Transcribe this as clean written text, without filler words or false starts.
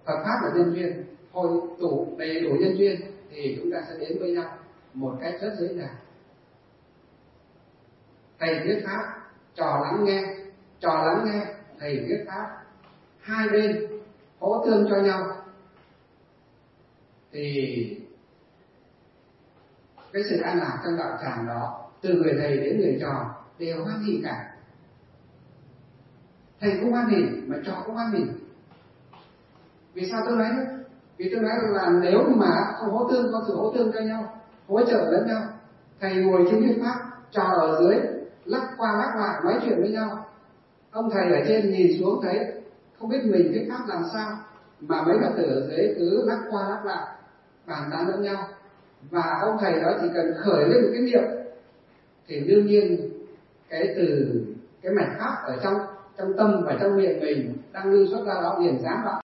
Phật pháp là nhân duyên, hội tụ đầy đủ nhân duyên thì chúng ta sẽ đến với nhau một cách rất dễ dàng. Thầy thuyết pháp, trò lắng nghe, thầy thuyết pháp, hai bên hỗ tương cho nhau thì cái sự an lạc trong đạo tràng đó, từ người thầy đến người trò đều hoan hỉ cả. Thầy cũng hoan hỉ mà trò cũng hoan hỉ. Vì sao tôi nói thế? Vì tôi nói là nếu mà hỗ tương, có sự hỗ tương cho nhau, hỗ trợ lẫn nhau, thầy ngồi trên thuyết pháp, trò ở dưới lắc qua lắc lại nói chuyện với nhau. Ông thầy ở trên nhìn xuống thấy không biết mình thuyết pháp làm sao, mà mấy Phật tử ở dưới cứ lắc qua lắc lại bàn tán lẫn nhau, và ông thầy đó chỉ cần khởi lên một cái niệm thì đương nhiên cái từ cái mạch pháp ở trong tâm và trong miệng mình đang lưu xuất ra đó liền dám đó